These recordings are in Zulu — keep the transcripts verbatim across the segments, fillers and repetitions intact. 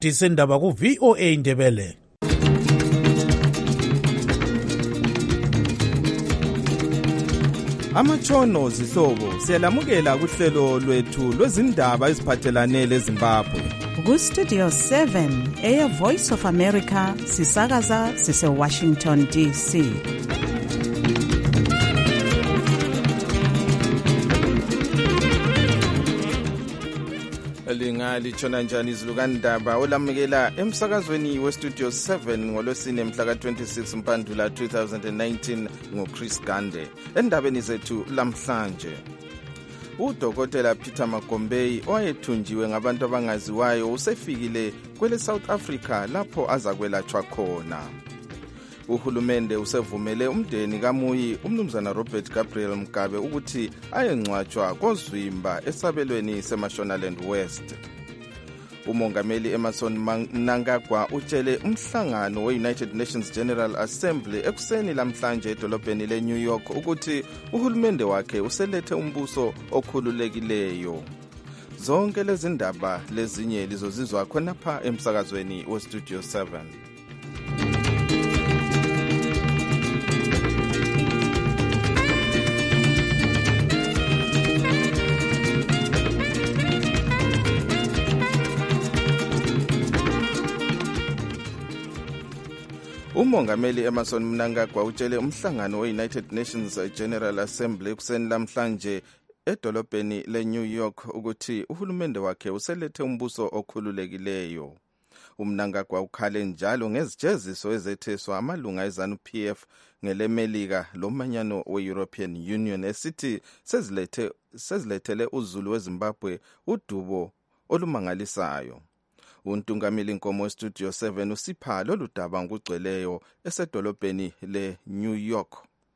Disindaba ku V O A Ndebele. Amatshono zihlobo siyalamukela kuhlelo lwethu lwezindaba eziphathelane leZimbabwe. Ku Studio seven eya Voice of America sisakaza sise Washington D C. Lingali chona njani izilukandaba olamukela emsakazweni we Studio seven ngolosine mhla ka twenty-six Mpandula two thousand nineteen ngo Chris Gande. Endabeni zethu lamhlanje, uDokotela Peter Magombei owayethunjiwe ngabantu abangaziwayo usefikile kwele South Africa lapho azakwelatshwa khona. Uhulumende usevumele umndeni kaMuyi umnumzana Robert Gabriel Mugabe ukuthi ayengcwatshwa koZwimba esabelweni seMashonaland West. Umongameli Emmerson Mnangagwa utshele umhlangano we-United Nations General Assembly ekuseni lamhlanje edolobheni le-New York ukuthi uhulumende wakhe uselethe umbuso okhululekileyo. Zonke lezi ndaba lezinye lizozizwa khonapha emsakazweni we-Studio seven. Umongameli Emmerson Mnangagwa utshele umhlangano we-United Nations General Assembly ekuseni lamhlanje edolobheni le-New York ukuthi uhulumende wakhe uselethe umbuso okhululekileyo. UMnangagwa ukhale njalo ngezijeziso ezetheswa amalunga eZANU P F ngelemelika lomanyano we-European Union esithi sezilethe sezilethele uzulu weZimbabwe udubo olumangalisayo. Untungameli Nkomo Studio seven usipha lolu daba ngokugcweleyo esedolobheni le-New York.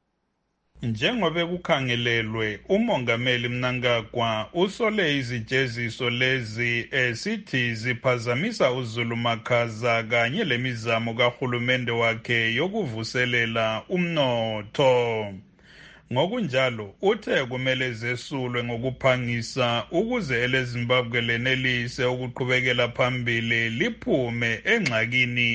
Njengoba kukhangelelwe, umongameli Mnangagwa usole izijeziso lezi esithi ziphazamisa uzulu makhaza kanye lemizamo kahulumende wakhe yokuvuselela umnotho. Ngokunjalo uthe kumele zesulwe ngokuphangisa ukuze eleZimbabwe lenelise ukuqhubekela phambili liphume engxakini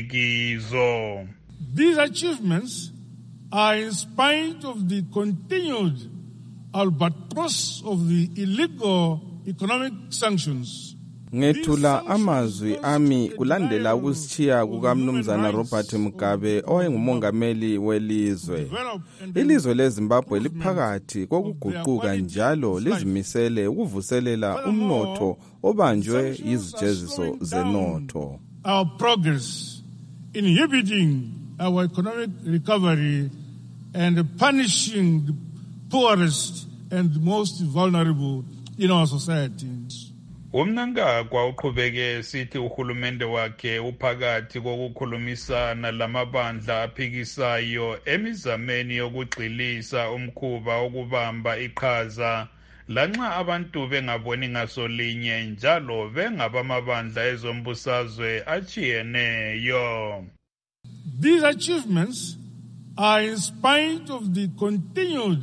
elikizo. These achievements are in spite of the continued albatross of the illegal economic sanctions. Ngethula amazwi ami kulandela ukusitshiya kukamnumzana Robert Mugabe owayengumongameli welizwe. Ilizwe leZimbabwe liphakathi kokuguquka njalo lizimisele ukuvuselela umnotho obanjwe izijeziso zenotho. Our progress inhibiting our economic recovery and punishing the poorest and the most vulnerable in our societies. Umnangagwa uqhubeke sithi uhulumende wakhe uphakathi kokukhulumisana lamabandla aphikisayo emizameni yokugxilisa umkhuba okubamba iqhaza lanxa abantu bengaboni ngasolinye njalo bengabamabandla ezombusazwe achiyeneyo. These achievements are in spite of the continued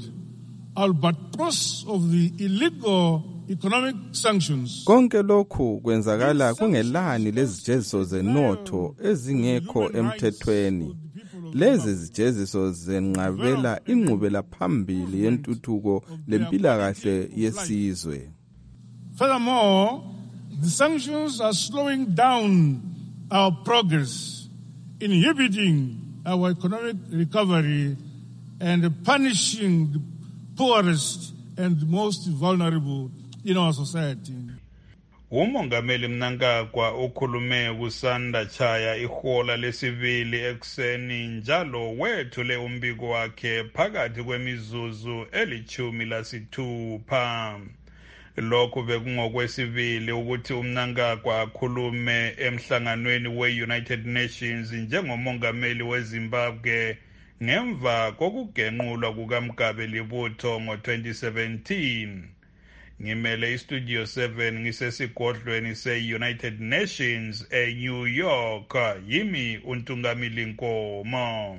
albatross of the illegal economic sanctions. Konke lokhu kwenzakala kungelani lezijeziso zenotho ezingekho emthethweni. Lezi zijeziso zenqabela inqubela phambili yentuthuko lempilakahle yesizwe. Furthermore, the sanctions are slowing down our progress, inhibiting our economic recovery and punishing the poorest and the most vulnerable in our society. Umongameli Mnangagwa ukhulume kusanda chaya ihola lesibili ekuseni njalo wethule umbiko wakhe phakathi kwemizuzu elichumi lasithupha. Lokhu bekungokwesibili ukuthi uMnangagwa akhulume emhlanganweni we-United Nations njengomongameli weZimbabwe ngemva kokugenqulwa kukaMugabe libutho ngo twenty seventeen. Ngimele iStudio seven ngisesigodlweni se-United Nations e-New York. Yimi uNtungamili Nkomo.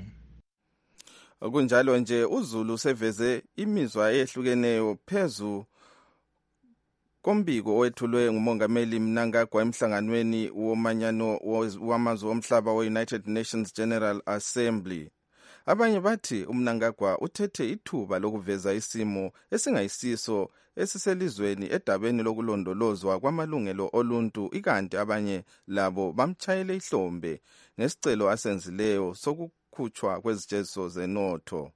Kunjalo nje uZulu seveze imizwa ehlukeneyo phezu kombiko owethulwe ngumongameli Mnangagwa emhlanganweni womanyano wamazwe omhlaba we-United Nations General Assembly. Abanye bathi uMnangagwa uthethe ithuba lokuveza isimo esingayisiso esiselizweni edabeni lokulondolozwa kwamalungelo oluntu, ikanti abanye labo bamchayele ihlombe ngesicelo asenzileyo sokukhutshwa kwezijeziso zenotho.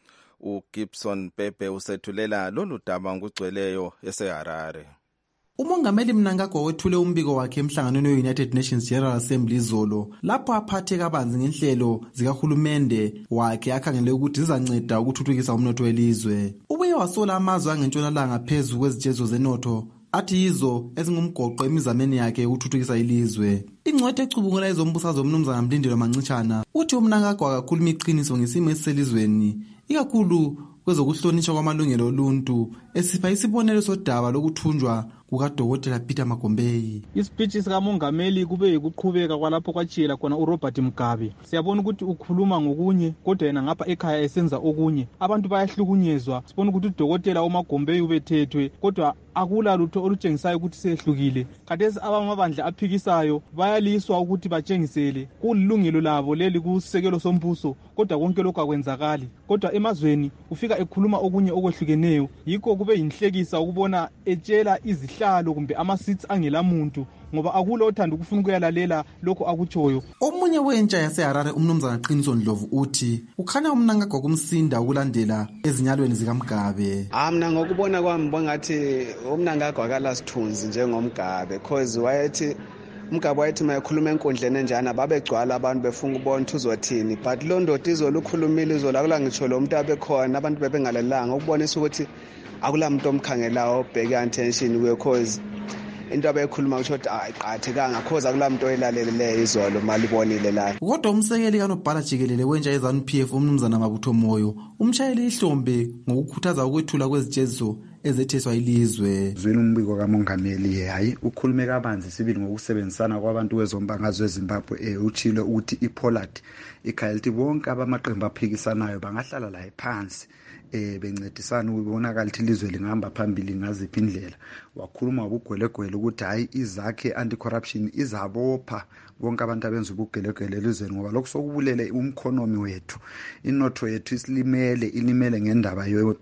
uGibson Pepe usethulela lolu daba ngugcweleyo eseHarare. Umongameli Mnangagwa wethule umbiko wakhe emhlanganweni we-United Nations General Assembly izolo, lapho aphathe kabanzi ngenhlelo zikahulumende wakhe akhangele ukuthi zizanceda ukuthuthukisa umnotho welizwe. Ubuye wasola amazwe angentshonalanga phezu kwezijeziso zenotho athi yizo ezingumgoqo emizameni yakhe ukuthuthukisa ilizwe. Ingcwethe ecubungula ezombusazwe uMnumzana Mlindelo Mancitshana uthi uMnangagwa akakhuluma iqiniso ngesimo esiselizweni, ikakhulu kwezokuhlonishwa kwamalungelo oluntu, esipha isibonelo sodaba lokuthunjwa kukaDokotela Peter Magombeyi. Ispeech sikamongameli kube yikuqhubeka kwalapho kwatshiyela khona uRobert Mugabe. Siyabona ukuthi ukhuluma ngokunye kodwa yena ngapha ekhaya esenza okunye. Abantu bayahlukunyezwa. Sibona ukuthi uDokotela uMagombeyi ubethethwe kodwa akula lutho olutshengisayo ukuthi sehlukile. Khathesi abamabandla aphikisayo bayaliswa ukuthi batshengisele kulilungelo labo leli kusekelo sombuso, kodwa konke lokho akwenzakali. Kodwa emazweni ufika ekhuluma okunye okwehlukeneyo. Yikho kube yinhlekisa ukubona etshela izihlalo kumbe ama-seats angela muntu, ngoba akula othanda ukufuna ukuyalalela lokho akutshoyo. Omunye wentsha yaseHarare uMnumzana Qiniso Ndlovu uthi ukhanya uMnangagwa kumsinda ukulandela ezinyalweni zikaMgabe. Ah, mina ngokubona kwami bongathi uMnangagwa akalasithunzi njengomgabe, cause wayethi Mugabe wayethi mayekhuluma enkundleni enjana babegcwala abantu befuna ukubona ukuthi uzothini, but lo ndoda izolo ukhulumile izolo akula ngitsho lo muntu abekhona abantu bebengalalanga ukubonisa ukuthi akula muntu omkhangelayo obheke attention kuye, cause into abekhuluma kusho ukuthi ayiqathekanga cause akula muntu oyilaleleyo izolo malibonile la. Kodwa umsekeli kaNobhala Jikelele wentsha yeZanu P F uMnumzana Mabutho Moyo umshayele ihlombe ngokukhuthaza ukwethula kwezijeziso ezetheswa ilizwe. Zwini umbiko kamongameli hayi ukhulume kabanzi sibili ngokusebenzisana kwabantu kwezombangazwe eZimbabwe eh uchilo ukuthi iPollard ikhaliti bonke abamaqembu aphikisanayo bangahlala la phansi eh bencedisana ukubonakala ukuthi ilizwe lingahamba phambili ngaziphi indlela. Wakhuluma ngokugwelegwele ukuthi hayi izakhe anti corruption izabopha bonke abantu abenza ubugelegelele elizweni ngoba lokho sokubulele umkhonomi wethu, inotho yethu isilimele ilimele ngendaba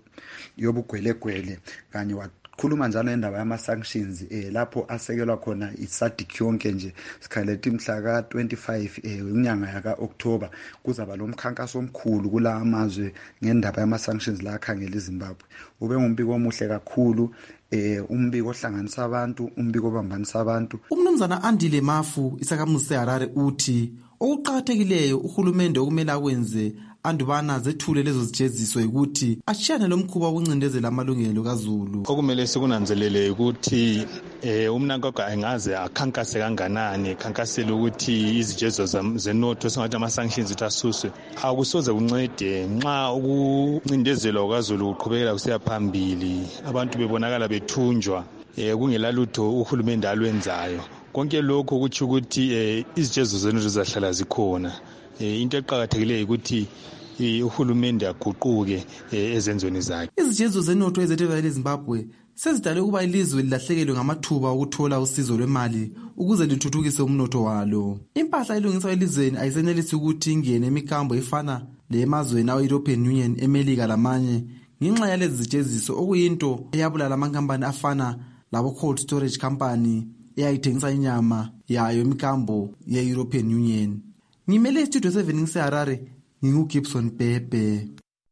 yobugwelegwele kanye wakhuluma njalo ngendaba yama sanctions eh lapho asekelwa khona iSADC yonke nje sikhalethe imhla ka twenty-five eh unyanga yaka October kuzaba lo mkhankaso omkhulu kula amazwe ngendaba yama sanctions la akhangela iZimbabwe. Ube ngumbiko omuhle kakhulu eh umbiko ohlanganisa abantu, umbiko obambanisa abantu. Umnumzana Andile Mafu isakamuzi seHarare uthi okuqhakathekileyo uhulumende okumele akwenze andubana zethule lezo zijeziso ukuthi ashiyane lo mkhuba wokuncindezela amalungelo kaZulu. Okumele sikunanzelele ukuthi eh uMnangagwa engaze akhankase kanganani, khankasela ukuthi izijeziso zenotho singathi ama sanctions itasuswe akusoze kuncede nxa ukucindezelwa kwaZulu uqhubekela kusiya phambili, abantu bebonakala bethunjwa eh kungela lutho uhulumende alwenzayo. Konke lokho kuthi ukuthi eh izijeziso zenotho zahlala zikhona. Eh into eqhakathekileyo ukuthi uhulumende aguquke ezenzweni zakhe. Izijeziso zenotho ezetheswa eZimbabwe sezidale ukuba ilizwe lilahlekelwe ngamathuba okuthola usizo lwemali ukuze lithuthukise umnotho walo. Impahla elungiswa elizweni ayisenelisi ukuthi ingene emikhambo efana lemazweni awe-European Union, eMelika lamanye ngenxa yalezi zijeziso, okuyinto eyabulala amankampani afana labo Cold Storage Company eyayithengisa inyama yayo emikhambo ye-European Union. Ngimele istudio seven ngiseHarare, nginguGibson Pepe.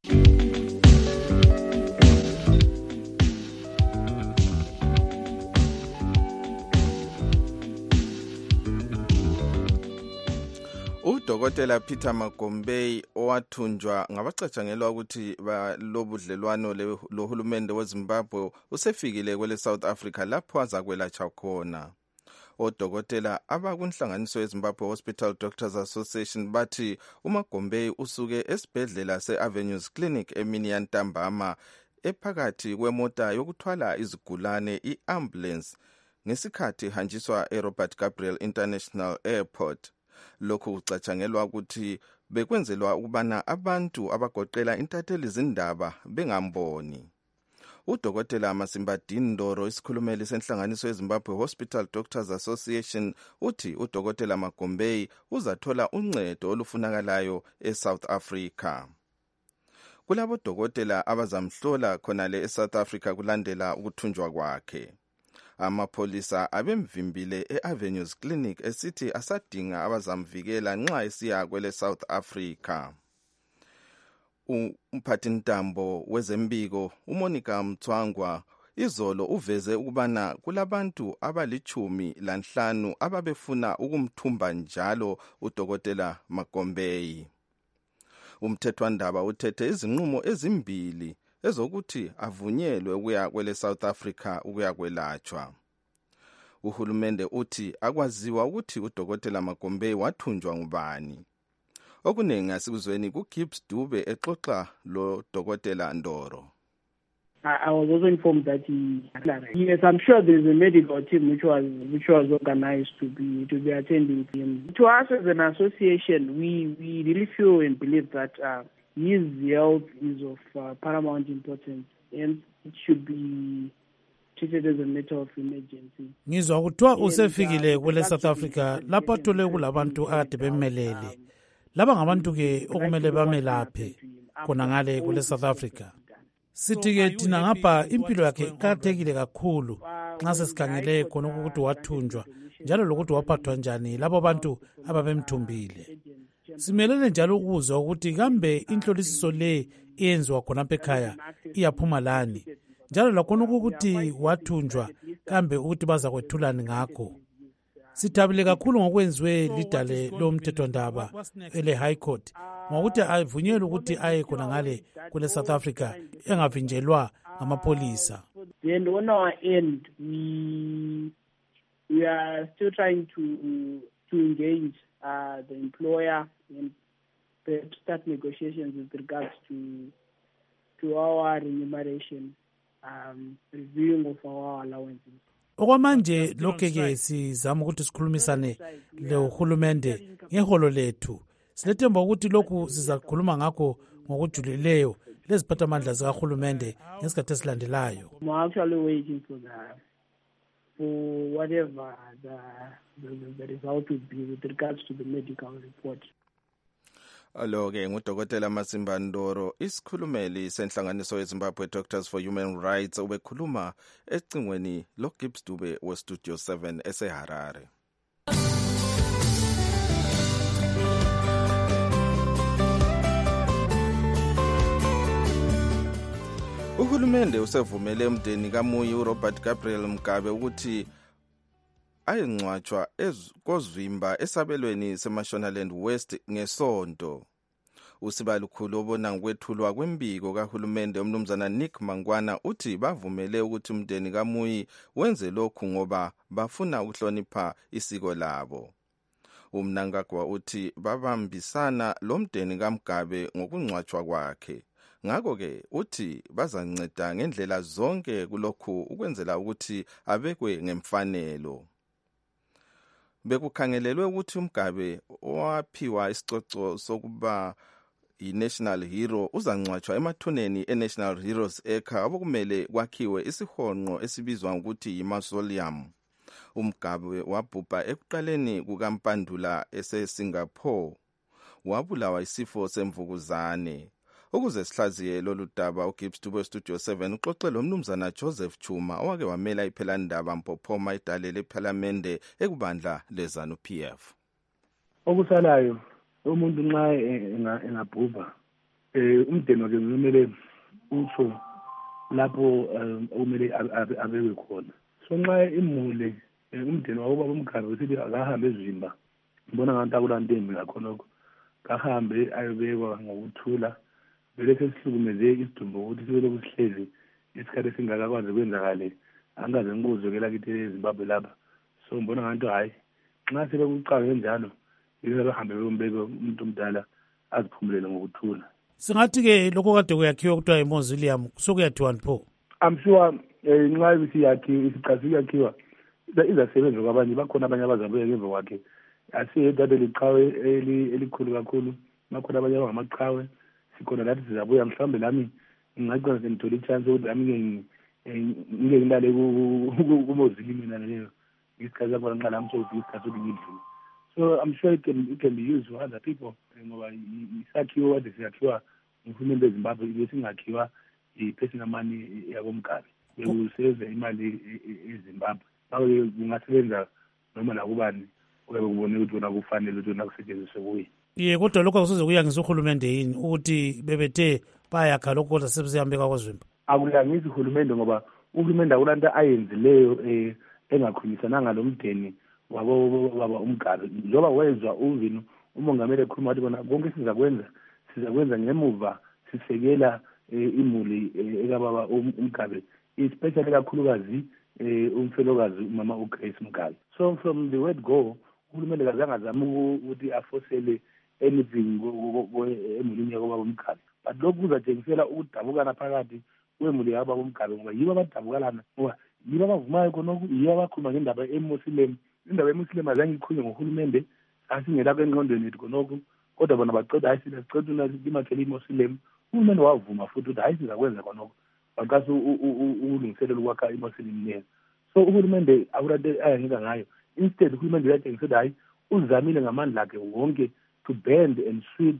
uDokotela Peter Magombeyi owathunjwa ngabacatshangelwa ukuthi balobudlelwano lohulumende weZimbabwe usefikile kwele South Africa lapho azakwelatshwa khona. Odokotela abakunhlanganiso yeZimbabwe Hospital Doctors Association bathi uMagombeyi usuke esibhedlela se-Avenues Clinic emini yantambama ephakathi kwemota yokuthwala izigulane i-ambulance ngesikhathi hanjiswa eRobert Gabriel International Airport. Lokhu kucatshangelwa ukuthi bekwenzelwa ukubana abantu abagoqela intatheli zindaba bengamboni. Udokotela Masimbadini Ndoro, isikhulumeli senhlanganiso yeZimbabwe Hospital Doctors Association, uthi udokotela Magombei uzathola uncedo olufunakalayo eSouth Africa. Kulabo dokotela abazamhlola khonale eSouth Africa kulandela ukuthunjwa kwakhe. Amapholisa abemvimbile eAvenues Clinic esithi asadinga abazamvikela nxa esiya kwele South Africa. Umphathintambo wezembiko uMonica Mthwangwa izolo uveze ukubana kulabantu abalichumi lanhlanu ababefuna ukumthumba njalo udokotela Magombei. Umthethwandaba uthethe izinqumo ezimbili ezokuthi avunyelwe ukuya kwele South Africa ukuya kwelatshwa. Uhulumende uthi akwaziwa ukuthi udokotela Magombei wathunjwa ngubani. Okuningi asikuzweni kuGibbs Dube exoxa lo dokotela Ndoro. I was also informed that he, yes, I'm sure there's a medical team which was which was organized to be to be attending him. To us as an association, we, we really feel and believe that uh, his health is of uh, paramount importance and it should be treated as a matter of emergency. Ngizwa kuthiwa usefikile kwele South Africa lapho athole kulabantu akade bemelele. Laba ngabantu ke okumele bamelaphe khona ngale kwele South Africa. Sithi ke thina ngapha impilo yakhe iqakathekile kakhulu nxa sesikhangele khona ukuthi wathunjwa njalo lokuthi waphathwa njani labo bantu ababemthumbile. Simelele njalo ukuzwa ukuthi kambe inhlolisiso le iyenziwa khona ekhaya iyaphuma lani njalo lakhona ukuthi wathunjwa kambe ukuthi baza kwethulani ngakho. Sithabile kakhulu ngokwenziwe lidale lomthethwandaba ele High Court ngokuthi avunyelwe ukuthi aye khona ngale kule South Africa engavinjelwa ngamapolisa. And on our end, we we are still trying to to engage uh, the employer and start negotiations with regards to to our remuneration, um, reviewing of our allowances. Okwamanje lokho ke sizama ukuthi sikhulumisane lehulumende ngeholo lethu. Silethemba ukuthi lokhu sizakhuluma ngakho ngokujulileyo leziphathamandla zikahulumende ngesikhathi esilandelayo. I'm actually waiting for the for whatever the, the the result will be with regards to the medical report. Aloke ngudokotela Masimba Ndoro, isikhulumeli senhlanganiso yeZimbabwe Doctors for Human Rights, ubekhuluma ecingweni lo Gibbs Dube we Studio seven eseHarare. Uhulumende usevumele umndeni kaMuyi uRobert Gabriel Mugabe ukuthi ayengcwatshwa ekozwimba esabelweni seMashonaland West ngesonto. Usibalukhulu obona ngokwethulwa kwembiko kahulumende umnumzana Nick Mangwana uthi bavumele ukuthi umndeni kaMuyi wenze lokhu ngoba bafuna ukuhlonipha isiko labo. Umnangagwa uthi babambisana lo mndeni kaMgabe ngokungcwatshwa kwakhe. Ngakho ke uthi bazanceda ngendlela zonke kulokhu ukwenzela ukuthi abekwe ngemfanelo. Bekukhangelelwe ukuthi uMgabe owaphiwa isicoco sokuba i-National Hero uzangcwatshwa emathuneni e-National Heroes Acre okumele kwakhiwe isihonqo esibizwa ngokuthi yi-mausoleum. uMgabe wabhubha ekuqaleni kukaMpandula ese-Singapore. Wabulawa isifo semvukuzane. Ukuze sihlaziye lolu daba uGibbs Dube Studio seven uxoxe lo mnumzana Joseph Chuma owake wamela iphelandaba Mpophoma idale lephalamende ekubandla leZANU P F. Okusalayo umuntu nxa engabhubha eh umndeni wakhe kumele usho lapho umele abekwe khona. So nxa imule umndeni wakuba uMgabe usithi akahambe ezimba ngibona ngathi akulantembi ngakhonoko kahambe ayobekwa ngokuthula bele sesihlukumeze isidumbu ukuthi sibe lokusihlezi isikhathi singakakwazi kwenzakale angaze ngikuzwe ke lakithi eZimbabwe lapha. So ngibona ngathi hayi nxa sebekucawe njalo yilo bahambe beyombeka umuntu omdala aziphumulele ngokuthula. Singathi ke lokho kade kuyakhiwa kuthiwa i-mausoleum sokuyathiwa pho. I'm sure nxa ukuthi yakhiwa isiqhazi yakhiwa izasebenza kwabanye bakhona abanye abazabuya ngemva kwakhe. Asiye dade liqhawe elikhulu kakhulu bakhona abanye abangamaqhawe sikhona lathi sizabuya mhlawumbe lami ngingaqala ngithola ichance ukuthi ami ngike ngilale kumozili mina leyo isikhathi sakho nqala amsho isikhathi ngidlule. So I'm sure it can it can be used for other people ngoba isakhiwo kade siyakhiwa ngihulumende eZimbabwe besingakhiwa i-personal money yakomkabi bekuseze imali eZimbabwe. Nawe kungasebenza noma nakubani oyabe kubone ukuthi wona kufanele ukuthi wona kusetshenziswe kuye. Ye kodwa lokho akusize kuyangisa uhulumende yini ukuthi bebethe bayakha lokho kodwa sebesiyambeka kwazwimba. Akulangisi uhulumende ngoba uhulumende akulanto ayenzileyo eh engakhulumisananga lomdeni wabo baba umgabe. Njoba wezwa uvini umongameli ekhuluma ukuthi bona konke sizakwenza sizakwenza ngemuva sisekela imuli ekababa umgabe, especially kakhulukazi umfelokazi mama uGrace Mugabe. So from the word go uhulumende kazange azama ukuthi afosele anything emulini yakobaba umgabe, but lokhu kuzatshengisela ukudabukana phakathi kwemuli yakobaba umgabe ngoba yibo abadabukalana ngoba yibo abavumayo khonokho, yibo abakhuluma ngendaba emuslim. Indaba emuslim azange ikhulunywe ngohulumende, asingela kwengqondweni yethu khonokho, kodwa bona baqeda hayi siceda unakimakhela imuslim. Uhulumende wavuma futhi ukuthi hayi sizakwenza khonokho baqasa ukulungiselela ukwakha imuslim leyo. So uhulumende akulanto ayangeka ngayo, instead uhulumende uyatshengisela hayi uzamile ngamandla akhe wonke to bend and switch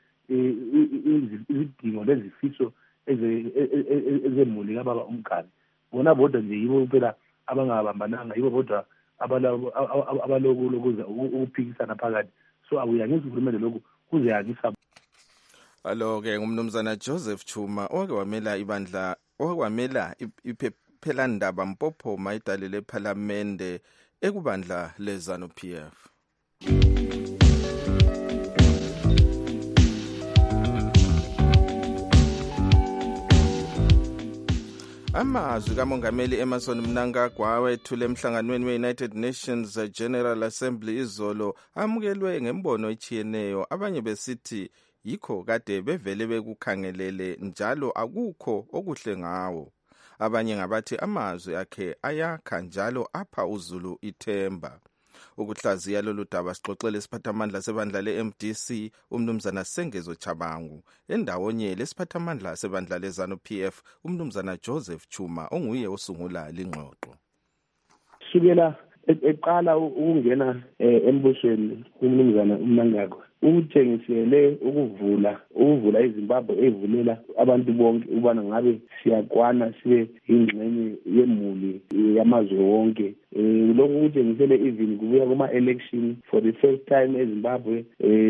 izidingo lezifiso ezemuli kababa umgabe. Bona bodwa nje yibo phela abangabambananga, yibo bodwa abaloku lokuza ukuphikisana phakathi. So akuyangisa uhulumende lokhu kuzeyangisa. Alo-ke ngumnumzana Joseph Chuma owake wamela ibandla owake wamela iphephandaba Mpopho mayidale lephalamende ekubandla leZANU P F. Amazwi kamongameli Emmerson Mnangagwa wethule emhlanganweni we-United Nations General Assembly izolo amukelwe ngembono echiyeneyo, abanye besithi yikho kade bevele bekukhangelele njalo akukho okuhle ngawo. Abanye ngabathi amazwi akhe ayakha njalo apha uZulu ithemba. Ukuhlaziya lolu daba sixoxele isiphathamandla sebandla le-M D C umnumzana Sengezo Chabangu, endawonye lesiphathamandla sebandla leZANU P F umnumzana Joseph Chuma onguye osungula lingxoxo. Sukela eqala ukungena embusweni umnumzana uMnangagwa uthengisele ukuvula ukuvula iZimbabwe evulela abantu bonke ubana ngabe siyakwana sibe ingxenye yemuli yamazwe wonke. Lokhu kutshengisele even kubuya kuma election for the first time eZimbabwe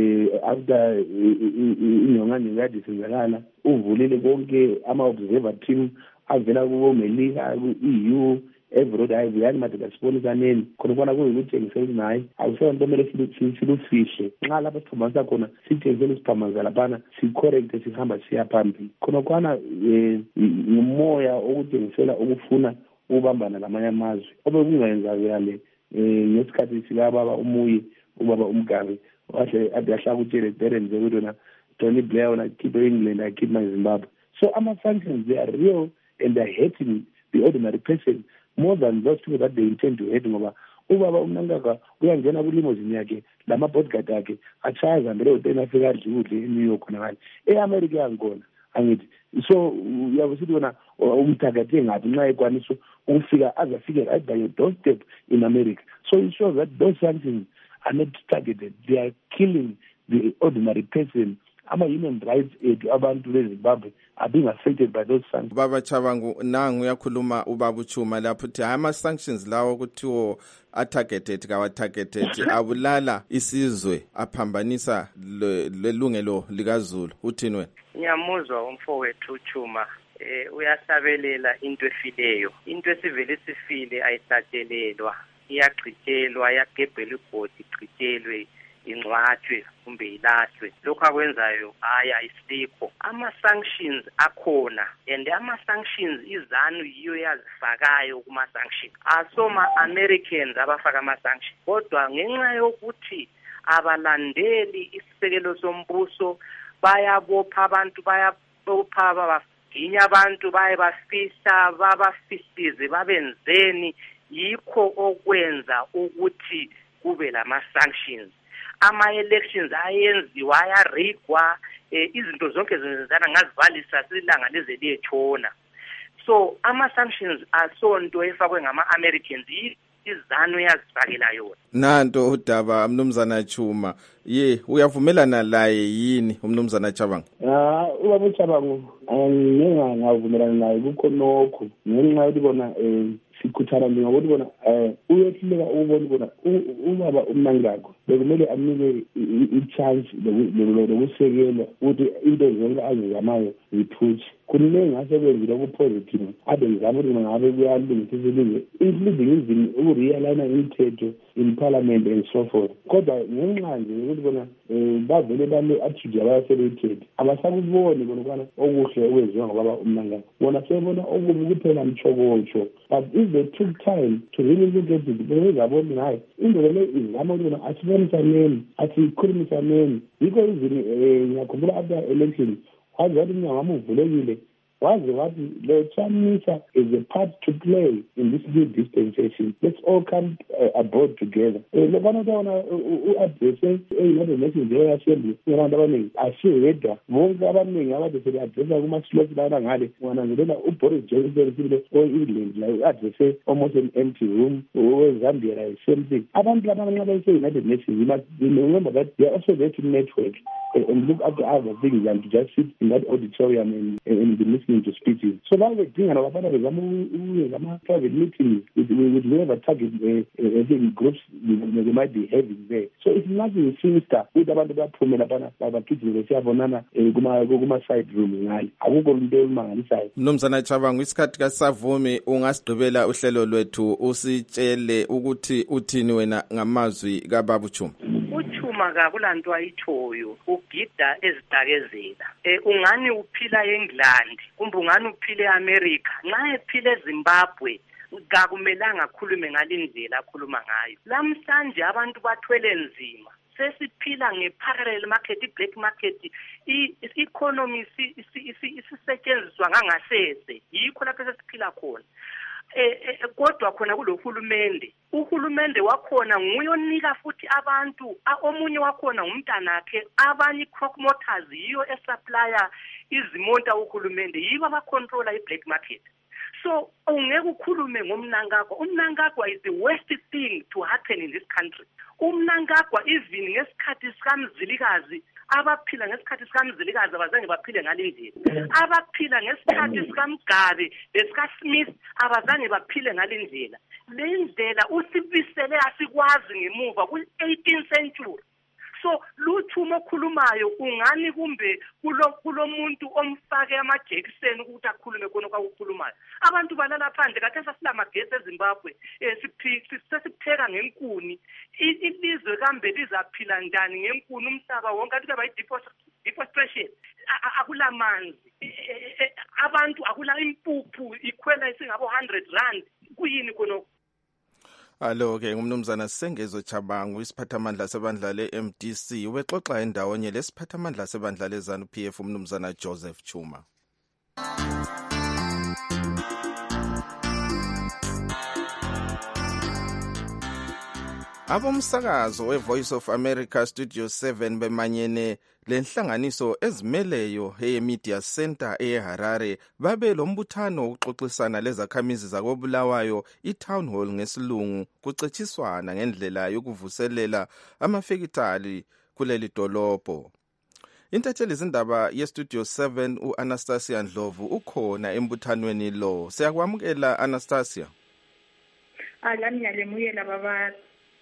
after inyongane kade senzakala uvulile konke ama observer team avela kubo Melika ku-E U everyday ayivuyani madela sibonisaneni khona kwana kuyikutshengisela ukuthi naye akusona nto kumele silufishe nxa lapha siphambanisa khona sitshengisele isiphambanisa laphana sicorrecte sihamba siya phambili khona kwana ngumoya okutshengisela ukufuna ukubambana lamanye amazwe obekungayenzakale ngesikhathi sikababa umuyi ubaba umgabe wahle ade ahlaka utshele Darren nje ukuthi wena Tony Blair wena keep England I keep my Zimbabwe. So ama sanctions they are real and they are hurting the ordinary person more than those people that they intend to hate ngoba ubaba uMnangagwa uyangena kulimozini yakhe lama bodyguard akhe achaza mbele utena afika adlule eNew York khona ngale eAmerica yankona angithi. So uyabisithi wona umthakathe ngathi nxa ekwanisa ukufika azafike right by your doorstep in America. So it shows that those sanctions are not targeted, they are killing the ordinary person. Ama human rights ethu abantu beZimbabwe are being affected by those sanctions. Baba Chabangu nangu uyakhuluma ubaba Chuma lapho uthi ama sanctions lawo kuthiwo atargeted kawa targeted abulala isizwe aphambanisa lelungelo likaZulu. Uthini wena? Ngiyamuzwa umfowethu Chuma eh uyasabelela into efileyo. Into esivele sifile ayisatshelelwa, iyagcitshelwa, yagebhela igodi, igcitshelwe ingcwatshwe kumbe ilahlwe. Lokho akwenzayo aya isikho. Ama sanctions akhona and ama sanctions iZANU yiyo yazifakayo kuma sanctions. Asoma Americans abafaka ama sanctions. Kodwa ngenxa yokuthi abalandeli isisekelo sombuso bayabopha abantu bayabopha babaginya abantu baye bafisa babafisize babenzeni, yikho okwenza ukuthi kube lama sanctions. Ama elections ayenziwa ayarigwa, izinto zonke zenzana ngazivalisa silanga leze liyetshona. So ama-sanctions asonto efakwe ngama-Americans izanu yazifakela yona. Nanto udaba mnumzana Chuma, ye uyavumelana laye yini umnumzana Chabangu? Ah, ubaba Chabangu angeke ngavumelana naye kukho nokho ngenxa yokuthi bona eh sikhuthana ngokuthi bona eh uyehluleka ukubona bona ubaba uMnangagwa bekumele amnike i-chance lokusekela ukuthi into zonke azizamayo ziphutshe. Kuningi asekwenzile okupositive ade ngizama ukuthi ngabe kuyalungisa isilungu including even ukurealigna imithetho in parliament and so forth. Kodwa ngenxa nje ukuthi bona bavele bale attitude abaselected abasakuboni bona ukwana okuhle okwenziwa ngobaba uMnangagwa. Bona sebona okubi kuphela mchokotsho, but if they took time to really look at it bezabona ngayo indlela le izama ukuthi asibonisaneni asikhulumisaneni. Yikho izini ngiyakhumbula after election wazi wathi mnyama uvulekile wazi wathi le chamisa is a part to play in this new dispensation. Let's all come uh, aboard together. Lokana tona u-address e-United Nations General Assembly ngabantu abaningi asiyedwa bonke abaningi abade sebe-addressa kuma-slots lana ngale ngananzelela uBoris Johnson sibile o-England la u-addresse almost an empty room, we-Zambia la same thing. Abantu laba nxa bese-United Nations, you must remember that they are also there to network and look after other things than to just sit in that auditorium and, and be listening to speeches. So now we're doing our private meetings with, with whoever target uh, uh, groups they might be having there. So it's nothing sinister with abantu baphumela bana babakhithi besiyabonana kuma side room ngale. Akukho into emangalisayo. Mnumzana Chabangu, isikhathi kasavumi ungasigqibela uhlelo lwethu usitshele ukuthi uthini wena ngamazwi kaBaba Chuma. Uchuma kakulanto ayithoyo ugida ezidakezela. Eh ungani uphila eEngland kumbe ungani uphile eAmerica nxa ephile eZimbabwe kakumelanga akhulume ngalindlela akhuluma ngayo. Lamhlanje abantu bathwele nzima sesiphila ngeparallel market, i-black market, i-economy isisetshenziswa ngangasese yikho lapho sesiphila khona. Eh kodwa khona kulohulumende uhulumende wakhona nguye onika futhi abantu omunye wakhona umntanakhe abanye crock motors yiyo esupplier izimota uhulumende yibo abacontrola i-black market. So ungeke ukhulume ngomNangagwa. UMnangagwa is the worst thing to happen in this country. UMnangagwa even ngesikhathi sikamzilikazi abaphila ngesikhathi sikamzilikazi abazange baphile ngalindlela. Abaphila ngesikhathi sikamGabe lesikaSmith abazange baphile ngalindlela. Le ndlela usibisele asikwazi ngemuva ku-eighteenth century. So luthuma okhulumayo ungani kumbe kulo kulomuntu omfake amajekiseni ukuthi akhulume khona kwakukhulumayo. Abantu balala phandle kade sasilama gesi eZimbabwe sesipheka ngenkuni. Ilizwe kambe lizaphila njani ngenkuni umhlaba wonke athi bayi deforestation akulamanzi. Abantu akula impuphu ikhwela isingabo one hundred rand kuyini khona. Alo ke ngumnumzana Sengezo Chabangu isiphathamandla sebandla le-M D C ubexoxa endawonye lesiphathamandla sebandla leZANU P F umnumzana Joseph Chuma. Abomsakazo we-Voice of America Studio seven bemanyene lenhlanganiso ezimeleyo eyeMedia Center eHarare babe lombuthano uxoxisana lezakhamizi zakobulawayo iTown Hall ngesilungu kucetshiswana ngendlela yokuvuselela amafekitali kuleli dolobho. Intatheli izindaba yeStudio seven uAnastasia Ndlovu ukhona embuthanweni lo. Siyakwamukela Anastasia. Alamnyalemuye baba.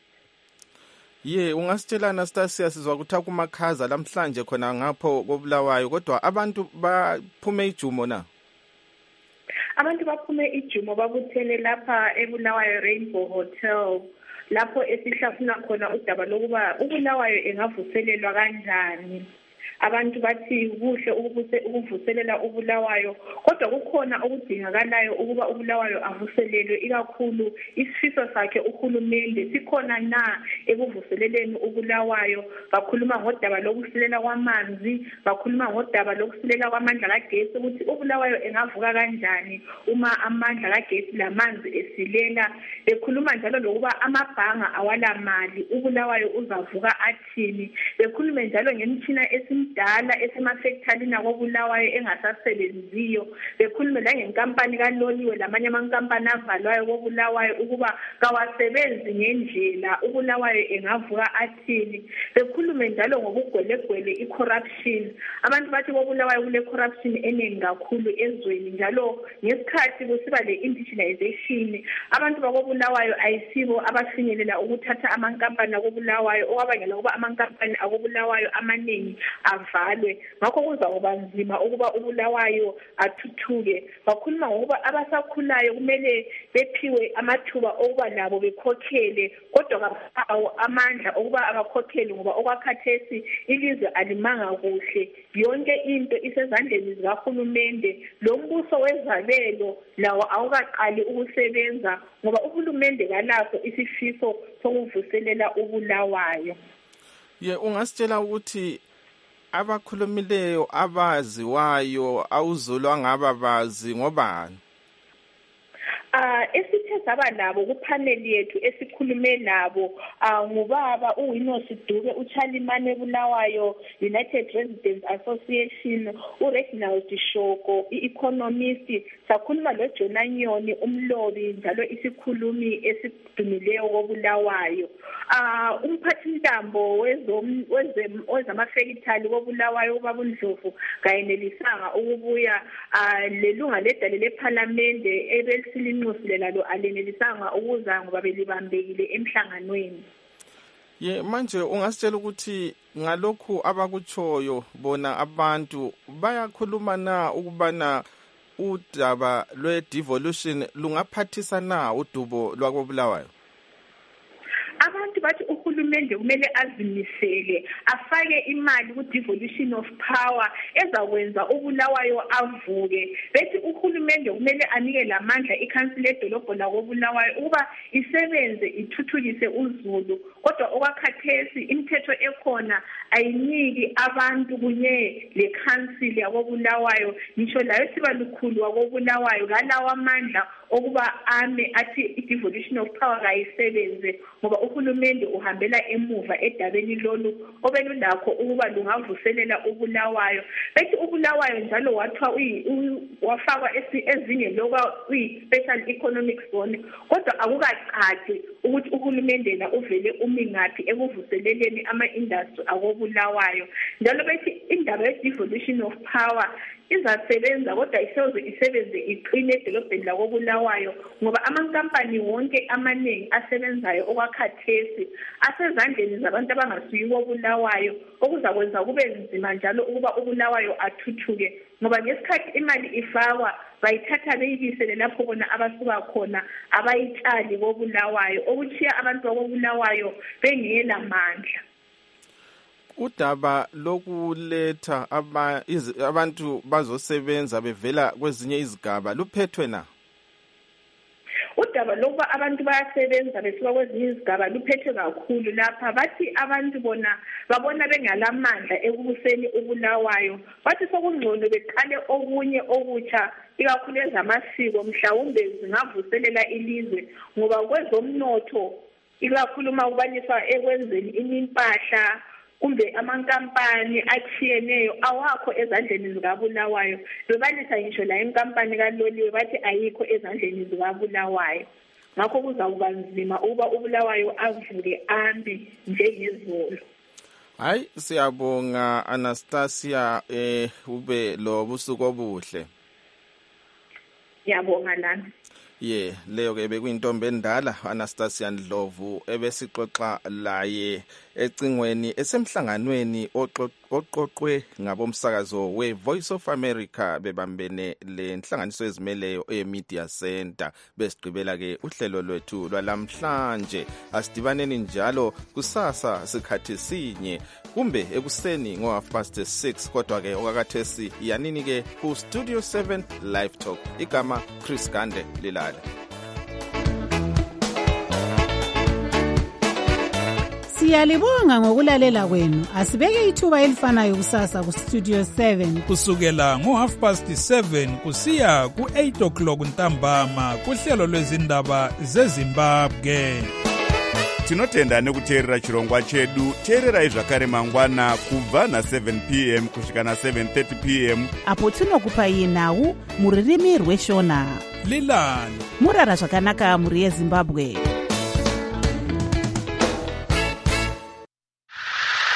Ye ungasitshela Anastasia sizwa kutha kumakhaza lamhlanje khona ngapho kobulawayo kodwa abantu baphume ijumo na? Abantu baphume ijumo babuthene lapha eBulawayo Rainbow Hotel lapho esihlafuna khona udaba lokuba uBulawayo engavuselelwa kanjani. Abantu bathi kuhle ukuvuselela uBulawayo kodwa kukhona okudingakalayo ukuba uBulawayo avuselelwe ikakhulu isifiso sakhe uhulumende sikhona na ekuvuseleleni uBulawayo. Bakhuluma ngodaba lokusilela kwamanzi, bakhuluma ngodaba lokusilela kwamandla kagesi ukuthi uBulawayo engavuka kanjani uma amandla kagesi lamanzi esilela. Bekhuluma njalo lokuba amabhanga awala mali uBulawayo uzavuka athini. Bekhulume njalo ngemtshina esi esimdala esemafektalini akobulawayo engasasebenziyo, bekhulume la ngenkampani kaloliwe lamanye amankampani avalwayo kobulawayo ukuba kawasebenzi ngendlela ubulawayo engavuka athini. Bekhulume njalo ngobugwelegwele i-corruption. Abantu bathi kobulawayo kule corruption eningi kakhulu ezweni, njalo ngesikhathi kusiba le indigenization abantu bakobulawayo ayisibo abafinyelela ukuthatha amankampani akobulawayo okwabangela ukuba amankampani akobulawayo amaningi avalwe. Ngakho kuza kuba nzima ukuba ubulawayo athuthuke. Bakhuluma ngokuba abasakhulayo kumele bephiwe amathuba okuba nabo bekhokhele, kodwa kabawo amandla okuba abakhokhele ngoba okwakhathesi ilizwe alimanga kuhle. Yonke into isezandleni zikahulumende. Lo mbuso wezabelo lawo awukaqali ukusebenza ngoba uhulumende kalaso isifiso sokuvuselela ubulawayo. Ye ungasitshela ukuthi abakhulumileyo abaziwayo awuzulwa ngaba bazi ngobani? Ah esithe saba nabo kupaneli yethu esikhulume nabo ngubaba uWinos Dube, uCharlimane Bulawayo United Residents Association, uReginald Shoko i-economist, sakhuluma loJona Nyoni umlobi njalo isikhulumi esidumileyo kobulawayo. Ah umphathintambo wezamafekithali kobulawayo ubaba uNdlovu kayenelisanga ukubuya lelunga ledale leParliamente ebelisinxusile lalo alenеlisanga ukuza ngoba belibambekile emhlanganweni. Ye manje ungasitshela ukuthi ngalokhu abakuchoyo bona abantu bayakhuluma na ukubana udaba lwe-devolution lungaphathisa na udubo lwakobulawayo? Abantu bathi uhulumende kumele azimisele afake imali ku-devolution of power ezakwenza ubulawayo avuke. Bethi uhulumende kumele anike lamandla ikhansila edolobho lakobulawayo ukuba isebenze ithuthukise uZulu, kodwa okwakhathesi imithetho ekhona ayiniki abantu kunye le council yakobulawayo, ngisho layo siba lukhulu wakobulawayo ngalawa amandla okuba ame athi i-devolution of power kayisebenze ngoba uhulumende uhambela emuva edabeni lolu obelulakho ukuba lungavuselela ubulawayo. Bethi ubulawayo njalo wathwa wafakwa ezinye lokwa uyi-special economic zone, kodwa akukacaci ukuthi uhulumende la uvele umi ngaphi ekuvuseleleni ama-industry akobulawayo. Njalo bethi indaba ye-devolution of power izasebenza kodwa isoze isebenze iqine edolobheni lakobulawayo ngoba amankampani wonke amaningi asebenzayo okwakhathesi asezandleni zabantu abangasuyi kobulawayo, okuzakwenza kube nzima njalo ukuba ubulawayo athuthuke ngoba ngesikhathi imali ifakwa bayithatha beyibisele lapho bona abasuka khona abayitshali kobulawayo, okuchiya abantu bakobulawayo bengela mandla. Udaba lokuletha aba iz, abantu bazosebenza bevela kwezinye izigaba luphethwe na? Udaba lokuba abantu bayasebenza besuka kwezinye izigaba luphethwe kakhulu lapha. Bathi abantu bona babona bengalamandla ekubuseni ubulawayo, bathi sokungcono beqale okunye okutsha ikakhulu ezamasiko mhlawumbe zingavuselela ilizwe ngoba kwezomnotho ikakhulu uma kubaniswa ekwenzeni imimpahla kumbe amankampani achiyeneyo awakho ezandleni zikabulawayo. Bebalisa ngisho la inkampani kaloliwe bathi ayikho ezandleni zikabulawayo. Ngakho kuzakuba nzima uba ubulawayo avuke ambi njengezolo. Hayi siyabonga Anastasia eh ube lo busuku obuhle. Ngiyabonga lana. Ye leyo ke bekuyintombi endala Anastasia Ndlovu ebesixoxa laye ecingweni esemhlanganweni oqoqwe ngabomsakazo we Voice of America bebambene lenhlanganiso ezimeleyo eMedia Center. Besigqibela ke uhlelo lwethu lwalamhlanje. Asidibaneni njalo kusasa sikhathi sinye kumbe ekuseni ngo half past six, kodwa ke okakathesi yanini ke ku Studio seven Live Talk. Igama Chris Gande lilala. Siyalibonga ngokulalela kwenu. Asibeke ithuba elifanayo kusasa ku Studio seven kusukela ngo half past seven kusiya ku eight o'clock ntambama kuhlelo lwezindaba zeZimbabwe. tinotenda nekuteerera chirongwa chedu. Teererai zvakare mangwana kubva na seven p m kusvika na seven thirty p m apo tinokupai nhau mururimi rweshona. Lilani murara zvakanaka muri yeZimbabwe.